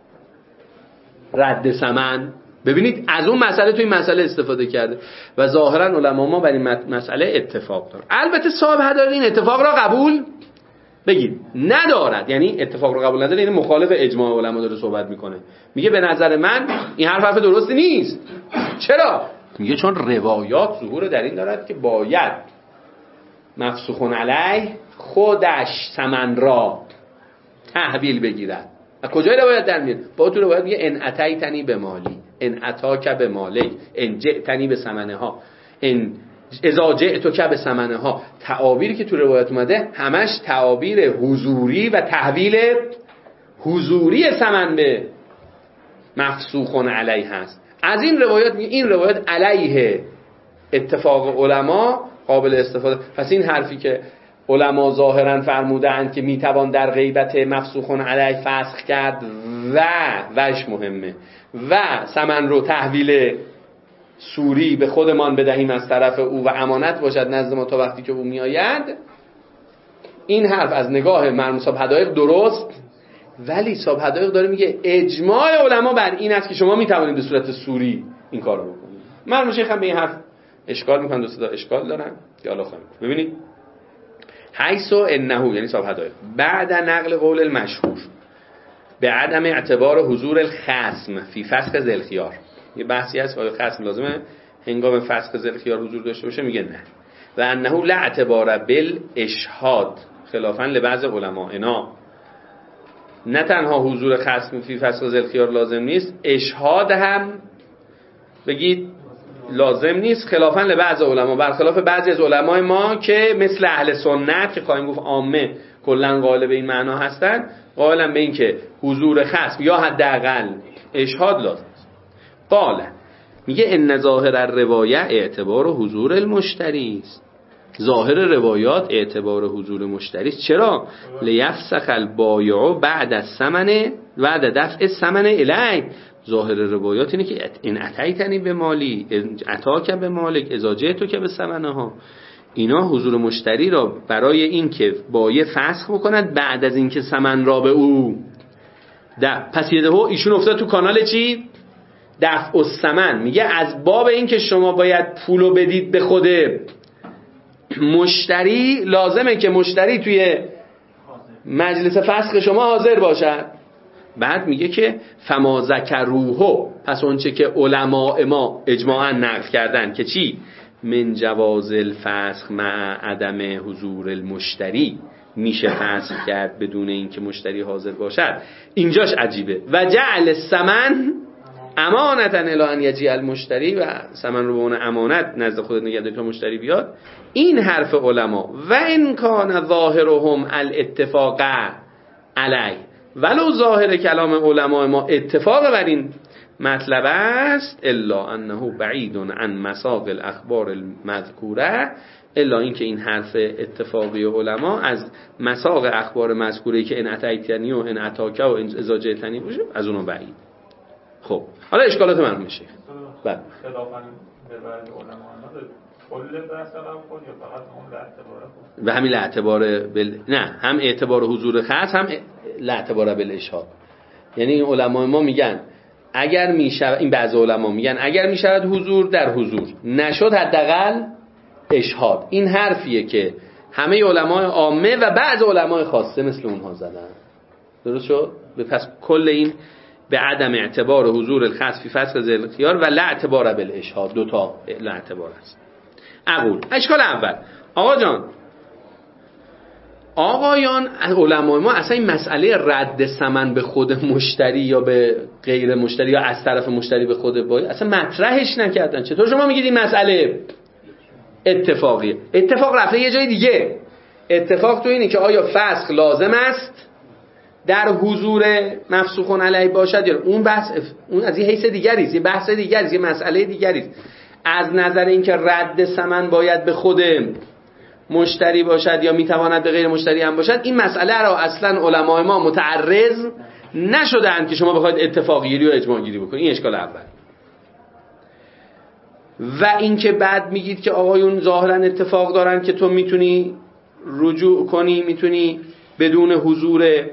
رد ثمن. ببینید از اون مسئله توی این مسئله استفاده کرده و ظاهرا علما ما بر این مسئله اتفاق دارن. البته صاحب هدایق این اتفاق را قبول بگید ندارد، یعنی اتفاق رو قبول نداره، یعنی مخالف اجماع علما داره صحبت میکنه، میگه به نظر من این حرف درستی نیست. چرا؟ میگه چون روایات ظهور در این دارد که باید مفسوخ علیه خودش ثمن را تحویل بگیرد. و کجای روایت در میاد؟ با تو روایت میگه ان اتیتنی به مالی، ان اتاک به مالی، ان جئتنی به ثمنه ها، ان اذا جئتک به ثمنه ها. تعابیری که تو روایت اومده همش تعابیر حضوری و تحویل حضوری ثمن به مفسوخ علیه هست. از این روایات میگه این روایت علیه اتفاق علما قابل استفاده. پس این حرفی که علما ظاهرا فرمودند که میتوان در غیبت مفسوخ علیه فسخ کرد و وش مهمه و ثمن رو تحویل سوری به خودمان بدهیم از طرف او و امانت باشد نزد ما تا وقتی که او میآید، این حرف از نگاه مرحوم صاحب هدایق درست، ولی صاحب هدایق داره میگه اجماع علما بر این است که شما میتوانید به صورت سوری این کار رو بکنید. مرحوم شیخ هم به این حرف اشکال میکنن، دوست دار اشکال دارن که حالا خواهیم ببینید. حیث انه یعنی صاحب هدایق بعد نقل قول المشهور به عدم اعتبار حضور الخصم فی فسخ ذی الخیار، یه بحثی هست آیا خصم لازمه هنگام فسخ ذی الخیار حضور داشته باشه، میگه نه. و انه لا اعتبار بالاشهاد خلافا لبعض علما، اینا نه تنها حضور خصم فی فسخ ذی الخیار لازم نیست، اشهاد هم بگید لازم نیست، خلافا لبعض علما، برخلاف بعضی از علمای ما که مثل اهل سنت که خواهیم گفت عامه کلا قائل به این معنا هستن، قائلن به این که حضور خصم یا حداقل اشهاد لازم است. قال میگه ان ظاهر الروایه اعتبار حضور المشتری است، ظاهر روایات اعتبار حضور مشتری است. چرا؟ لیفسخ البایع بعد الثمن بعد دفع الثمن الی، ظاهر روایات اینه که این اتیتنی به مالی، اتاک به مالک، اذا جئتک به ثمنه ها، اینا حضور مشتری را برای این که بایع فسخ بکند بعد از اینکه ثمن را به او پس یده ایشون افتاد تو کانال چی؟ دفع الثمن. میگه از باب این که شما باید پولو بدید به خود مشتری، لازمه که مشتری توی مجلس فسخ شما حاضر باشد. بعد میگه که فما ذکروه، پس اونچه که علماء ما اجماعا نقل کردن که چی؟ من جواز الفسخ مع عدم حضور المشتری، میشه فسخ کرد بدون اینکه مشتری حاضر باشد. اینجاش عجیبه. و جعل الثمن امانتا الی ان یجیء المشتری، و ثمن رو به اون امانت نزد خودت نگه داری تا مشتری بیاد. این حرف علما و ان کان ظاهرهم الاتفاق علی، ولو ظاهر کلام علما ما اتفاق بر این مطلب است، الا انه بعید عن مساق الاخبار المذکوره، الا اینکه این حرف اتفاقی علما از مساق اخبار مذکوره که ان اتیتنی و ان اتاکه و اذا جئتنی باشه از اونها بعید. خب حالا اشکالات مرحوم میشه. بله خلافاً به بعض علما کل بحث خود یا فقط اون اعتبار خود؟ و همین اعتبار نه، هم اعتبار حضور خاص هم اعتبار بالاشهاد. یعنی این علما ما میگن اگر میشه، این بعض علما میگن اگر میشود حضور در حضور، نشد حداقل اشهاد. این حرفیه که همه علمای عامه و بعض علمای خاصه مثل اونها زدن. درست شد؟ پس کل این به عدم اعتبار حضور الخاص فی فسخ ذل خیار و لا اعتبار بالاشهاد، دو تا لا اعتبار است. اقول اشکال اول، آقا جان، آقایان علمای ما اصلا این مسئله رد ثمن به خود مشتری یا به غیر مشتری یا از طرف مشتری به خود باید اصلا مطرحش نکردن. چطور شما میگید این مسئله اتفاقیه؟ اتفاق رفته یه جای دیگه. اتفاق تو اینه که آیا فسخ لازم است در حضور مفسوخ علیه باشد یا اون بحث، اون از یه حیث دیگری است، یه بحث دیگری است، یه مسئله دیگری است. از نظر اینکه رد ثمن باید به خود مشتری باشد یا میتواند به غیر مشتری هم باشد، این مسئله را اصلا علمای ما متعرض نشدند که شما بخواید اتفاق گیری و اجماع گیری بکنید. این اشکال اول. و اینکه بعد میگید که آقایون ظاهرا اتفاق دارن که تو میتونی رجوع کنی، میتونی بدون حضور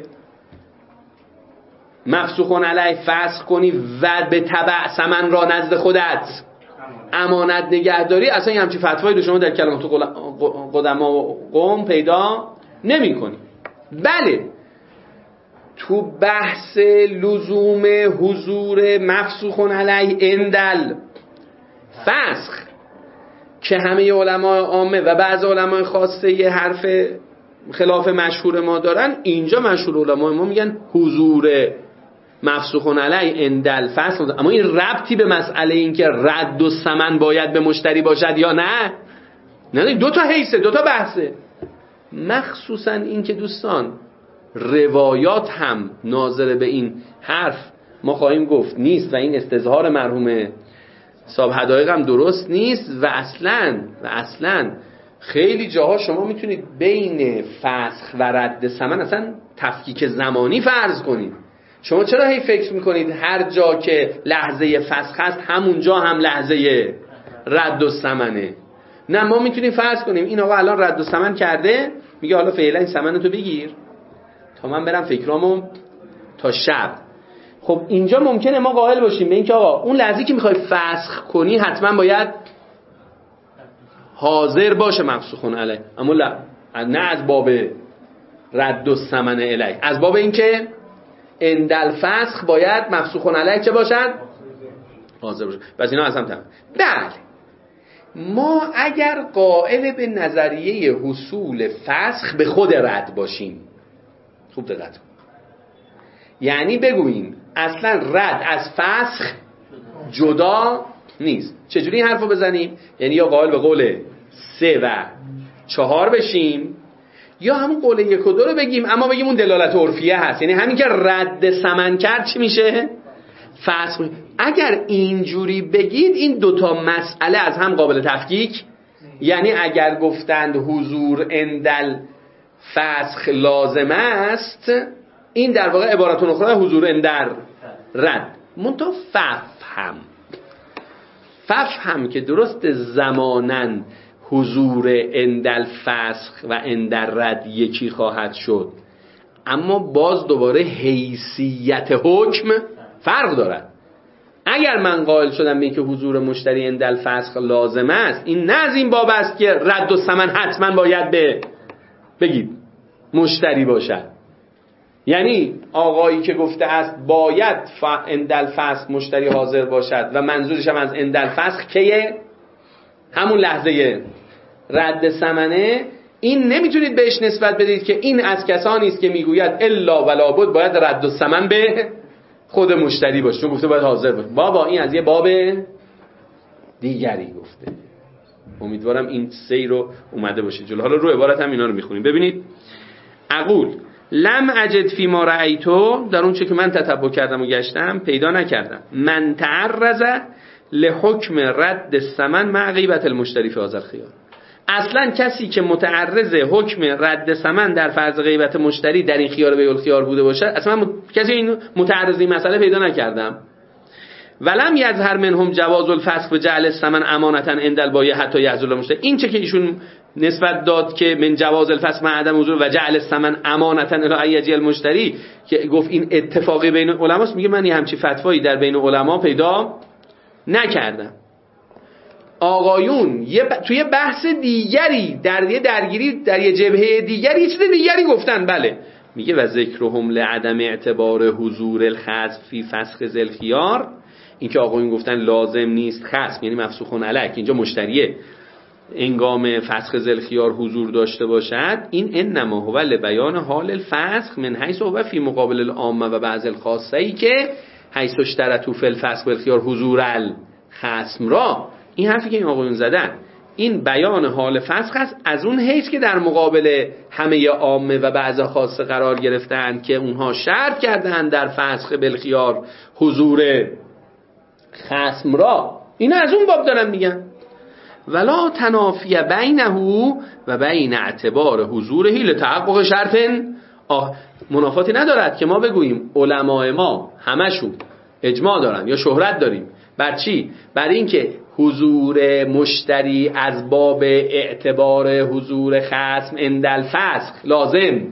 مفسوخ علیه فسخ کنی و به تبع ثمن را نزد خودت امانت نگهداری. اصلا این همچین فتوایی رو شما در کلمات قدما و قوم پیدا نمی کنی. بله، تو بحث لزوم حضور مفسوخ علیه اندل فسخ که همه علمای عامه و بعض علمای خاصه یه حرف خلاف مشهور ما دارن، اینجا مشهور علمای ما میگن حضور مفسوخ علیه اندل فسخ. اما این ربطی به مسئله این که رد و ثمن باید به مشتری باشد یا نه دو تا حیثه، دو تا بحثه. مخصوصا این که دوستان روایات هم ناظر به این حرف ما خواهیم گفت نیست و این استظهار مرحوم صاحب حدایق هم درست نیست و اصلا خیلی جاها شما میتونید بین فسخ و رد ثمن اصلا تفکیک زمانی فرض کنید. شما چرا هی فکر میکنید هر جا که لحظه فسخ هست همونجا هم لحظه رد و ثمنه؟ نه، ما میتونیم فرض کنیم این آقا الان رد و ثمن کرده، میگه حالا فعلا این ثمنتو بگیر تا من برم فکرامو تا شب. خب اینجا ممکنه ما قائل باشیم به این که آقا اون لحظه که میخوای فسخ کنی حتما باید حاضر باشه مفسوخ علیه، اما نه از باب رد و ثمن علیه، از باب این که اندل فسخ باید مفسوخ علیه چه باشد؟ حاضر باشه. پس اینا اصلا تمام. بله، ما اگر قائل به نظریه حصول فسخ به خود رد باشیم، خوب دقت کن، یعنی بگوییم اصلا رد از فسخ جدا نیست. چجوری این حرفو بزنیم؟ یعنی یا قائل به قول 3 و 4 بشیم یا همون قول 1 و 2 رو بگیم اما بگیم اون دلالت عرفیه هست، یعنی همین که رد ثمن کرد چی میشه؟ فسخ. اگر اینجوری بگید این دوتا مسئله از هم قابل تفکیک، یعنی اگر گفتند حضور اندل فسخ لازم است، این در واقع عبارتون اخرى حضور اندر رد. منتها ففهم که درست زمانن حضور اندل فسخ و اندر رد یکی خواهد شد، اما باز دوباره حیثیت حکم فرق دارد. اگر من قائل شدم به که حضور مشتری اندل فسخ لازم است، این نه از این باب است که رد و ثمن حتما باید بگید مشتری باشد. یعنی آقایی که گفته است باید اندل فسخ مشتری حاضر باشد و منظورش هم از اندل فسخ کیه؟ همون لحظه رد ثمنه، این نمیتونید بهش نسبت بدید که این از کسانی است که میگوید الا ولا بد باید رد الثمن به خود مشتری باشه، چون گفته باید حاضر باشه. بابا این از یه باب دیگری گفته. امیدوارم این سیر رو اومده باشه جلو. حالا رو عبارت هم اینا رو میخونیم. ببینید اقول لم اجد فی ما رأیتو، در اون چه که من تتبع کردم و گشتم پیدا نکردم، من تعرض لحکم رد الثمن مع غیبت المشتری فی هذا الخیار. اصلا کسی که متعرض حکم رد ثمن در فرض غیبت مشتری در این خیار بیع الخیار بوده باشه، اصلا من کسی این متعرض این مسئله پیدا نکردم. ولم یظهر منهم جواز الفسخ بجعل الثمن امانتا عند البایع حتی یحصل المشتری. این چه که ایشون نسبت داد که من جواز الفسخ مع عدم حضور و جعل الثمن امانتا الی ان یجی المشتری، که گفت این اتفاقی بین علماست، میگه من همچی فتوایی در بین علما پیدا نکردم. آقایون توی بحث دیگری در یه درگیری در یه جبهه دیگری یه چیز دیگری گفتن. بله میگه و ذکرهم لعدم اعتبار حضور الخصم فی فسخ ذل خیار، این که آقایون گفتن لازم نیست خصم یعنی مفسوخ علیه اینجا مشتریه انگام فسخ ذل خیار حضور داشته باشد، این انما هو لبیان حال الفسخ من حیث هو فی مقابل العامه و بعض الخاصه، ای که حیث اشترطوا فی الفسخ بالخیار حضور الخصم را. این حرفی که این آقایون زدن این بیان حال فسخ است از اون حیث که در مقابل همه عامه و بعض خاصه قرار گرفتن که اونها شرط کردن در فسخ بالخیار حضور خصم را. اینا از اون باب دارن میگن. ولا تنافی بینه و بین اعتبار حضوره لتحقق شرط، منافاتی ندارد که ما بگوییم علماء ما همشون اجماع دارن یا شهرت داریم بر چی؟ بر این که حضور مشتری از باب اعتبار حضور خصم عند الفسخ لازم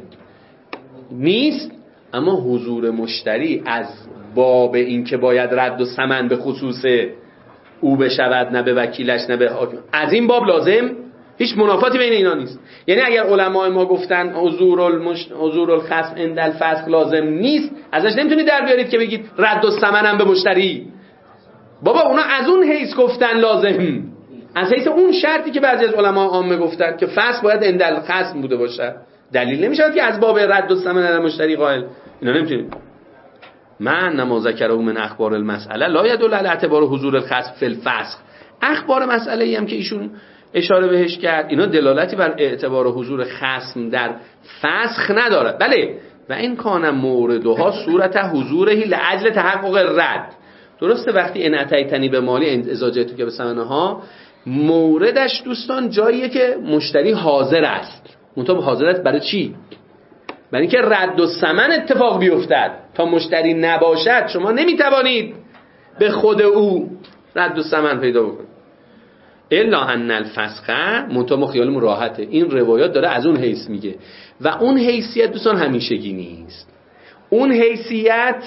نیست، اما حضور مشتری از باب این که باید رد الثمن به خصوص او بشود نه به وکیلش نه به حاکم، از این باب لازم، هیچ منافاتی بین اینا نیست. یعنی اگر علمای ما گفتن حضور الخصم عند الفسخ لازم نیست، ازش نمیتونید در بیارید که بگید رد الثمن هم به مشتری. بابا اونا از اون حیث گفتن لازم، از حیث اون شرطی که بعضی از علما عامه گفتن که فسخ باید عند الخصم بوده باشه، دلیل نمیشه که از باب رد الثمن عند المشتری قائل. اینا نمیتونید. من نما ذکره من اخبار المسئله لا يدل على اعتبار حضور الخصم فی الفسخ. اخبار مسئله ای هم که ایشون اشاره بهش کرد اینا دلالتی بر اعتبار حضور خصم در فسخ نداره. بله و این کان موردها صورت حضوره لاجل تحقق رد. درسته وقتی ان اتیتنی به مالی ازاجتو که به ثمنها، موردش دوستان جاییه که مشتری حاضر است. منتها حاضر است برای چی؟ برای اینکه رد الثمن اتفاق بیفتد. تا مشتری نباشد شما نمیتوانید به خود او رد الثمن پیدا بکنید. الا ان الفسخ، منتها خیالمون راحته این روایات داره از اون حیث میگه و اون حیثیت دوستان همیشگی نیست. اون حیثیت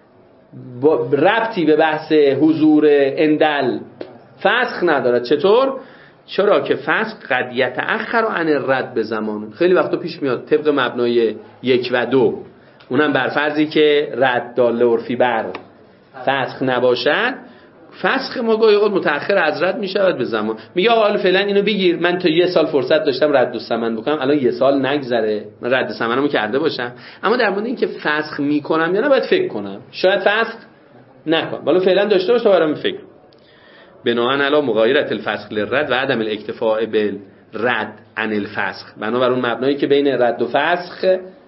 ربطی به بحث حضور اندل فسخ نداره. چطور؟ چرا که فسخ قد یتأخر عن الرد به زمان. خیلی وقتا پیش میاد طبق مبنای 1 و 2، اونم بر فرضی که رد داله عرفی بر فسخ نباشد، فسخ ما گاهی اوقات متأخر از رد میشود به زمان. میگه حالا فعلا اینو بگیر، من تا 1 سال فرصت داشتم رد الثمن بکنم، الان 1 سال نگذره من رد ثمنمو کرده باشم، اما در مورد اینکه فسخ میکنم یا نه باید فکر کنم، شاید فسخ نکنم، ولی فعلا داشته باش تا برام فکر. بناهن علی مغایرت الفسخ للرد و عدم الاکتفاء بالرد عن الفسخ، بنابر اون مبنایی که بین رد و فسخ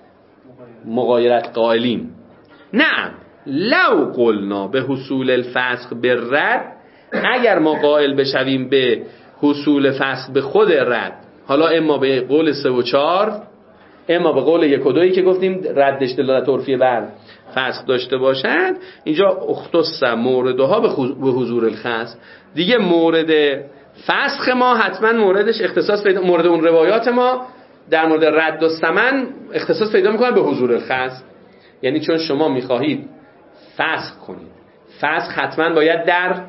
مغایرت قائلین. نعم لو قلنا به حصول الفسخ بالرد، اگر ما قائل بشویم به حصول فسخ به خود رد، حالا اما به قول 3 و 4 اما به قول 1 و 2 که گفتیم ردش دلالت عرفی بر فسخ داشته باشد، اینجا اختص موردها به حضور الخصم، دیگه مورد فسخ ما حتما موردش اختصاص پیدا، مورد اون روایات ما در مورد رد و ثمن اختصاص پیدا میکنه به حضور الخصم. یعنی چون شما میخواهید فسخ کنید، فسخ حتما باید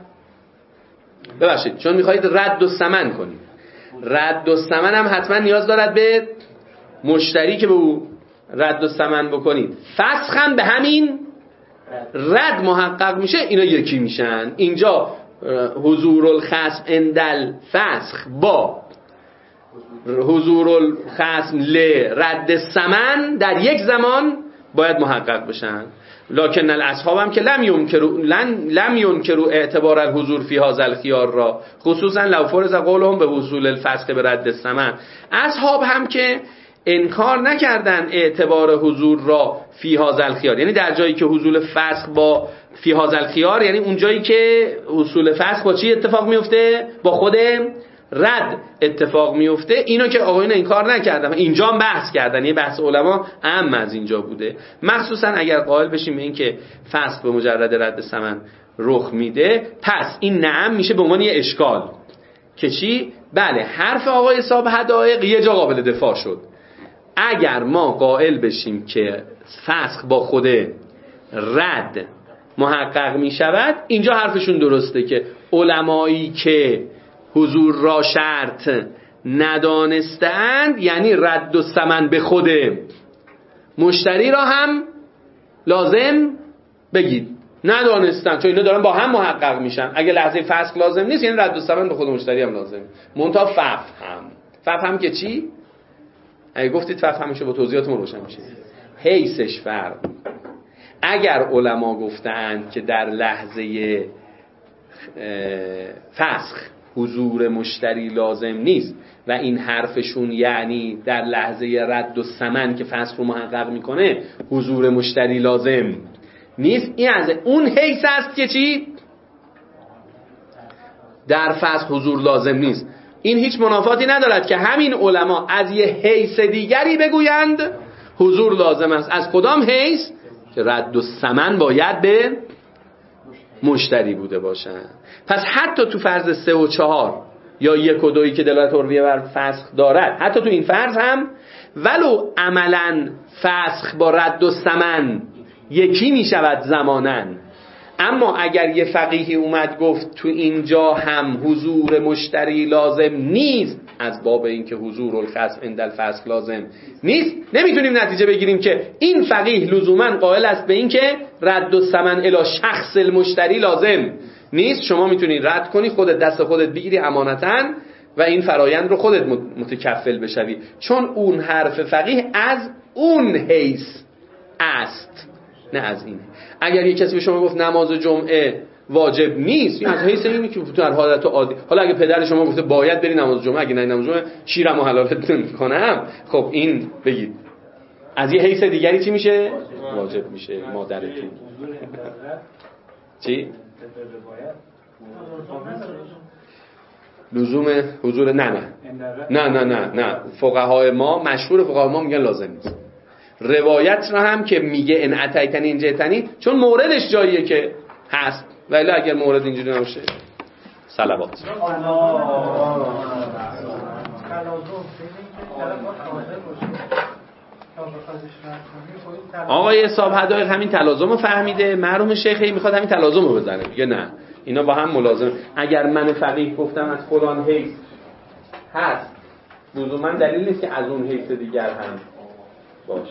چون میخواهید رد و ثمن کنید، رد و ثمن هم حتما نیاز دارد به مشتری که به او رد و ثمن بکنید، فسخ هم به همین رد محقق میشه، اینا یکی میشن. اینجا حضور الخصم اندل فسخ با حضور الخصم لرد الثمن در یک زمان باید محقق بشن. لکن الاصحاب هم که لم ینکروا اعتبار الحضور فی هذا الخیار را خصوصا لو فرض قولهم به حصول الفسخ به رد الثمن. اصحاب هم که انکار نکردن اعتبار حضور را فی هذا الخیار، یعنی در جایی که حصول فسخ با فی هذا الخیار، یعنی اون جایی که حصول فسخ با چی اتفاق میفته؟ با خود رد اتفاق میفته. اینو که آقایون انکار نکردن، اینجا هم بحث کردن، یه بحث علما اهم از اینجا بوده، مخصوصا اگر قائل بشیم به این که فسخ به مجرد رد ثمن رخ میده، پس این نعم میشه به عنوان یه اشکال که چی؟ بله حرف آقای صاحب حدائق یه جا قابل دفاع شد. اگر ما قائل بشیم که فسخ با خود رد محقق میشود، اینجا حرفشون درسته که علمایی که حضور را شرط ندانستند، یعنی رد و ثمن به خود مشتری را هم لازم بگید ندانستند، چون اینا دارن با هم محقق میشن. اگه لحظه فسخ لازم نیست، یعنی رد و ثمن به خود مشتری هم لازم. منتها فهم که چی؟ اگه گفتید فهم همیشه با توضیحاتمون روشن میشه. حیثش فرق. اگر علما گفتند که در لحظه فسخ حضور مشتری لازم نیست و این حرفشون یعنی در لحظه رد و ثمن که فسخ رو محقق میکنه حضور مشتری لازم نیست، این از اون حیث است که چی؟ در فسخ حضور لازم نیست. این هیچ منافاتی ندارد که همین علما از یه حیث دیگری بگویند حضور لازم است. از کدام حیث؟ که رد و ثمن باید به مشتری بوده باشن. پس حتی تو فرض 3 و 4 یا 1 و 2 که دلالت عرفیه بر فسخ دارد، حتی تو این فرض هم ولو عملا فسخ با رد و ثمن یکی می شود زمانن، اما اگر یه فقیهی اومد گفت تو اینجا هم حضور مشتری لازم نیست، از باب اینکه حضور الخصم عند الفسخ لازم نیست، نمیتونیم نتیجه بگیریم که این فقیه لزوما قائل است به اینکه رد و ثمن الی شخص المشتری لازم نیست. شما میتونی رد کنی، خودت دست خودت بگیری امانتاً و این فرایند رو خودت متکفل بشوی، چون اون حرف فقیه از اون حیث است نه از این. اگر یک کسی به شما گفت نماز جمعه واجب نیست، این از حیث اینه که در حالت عادی، حالا اگه پدر شما گفته باید بری نماز جمعه، اگه نه نماز جمعه شیرمو حلالت میکنم، خب این بگید از یه حیث دیگری چی میشه؟ واجب میشه. مادرتون چی؟ لزوم حضور نه فقهای ما، مشهور فقهای ما میگن لازم نیست. روایت را هم که میگه ان اتیتنی این جئتنی، چون موردش جاییه که هست، ولی اگر مورد اینجوری نباشه صلوات. آقای صاحب حدائق همین تلازم رو فهمیده، مرحوم شیخی میخواد همین تلازم رو بزنه، میگه نه اینا با هم ملازمه. اگر من فقیه گفتم از فلان حیث هست، لزوما دلیل نیست که از اون حیث دیگر هم باشه.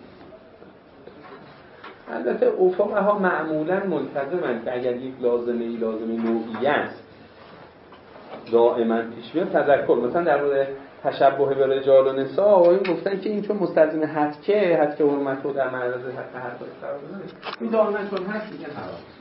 البته فقها معمولا ملتزمن که اگر یک لازمه نوعی است دائما پیش بیاد تذکر. مثلا در مورد تشبه به رجال و نساء آقایون گفتن که این چون مستلزم حد که حرمت رو در معرض حق قرار داره، این دائما چون هست میگن حرام.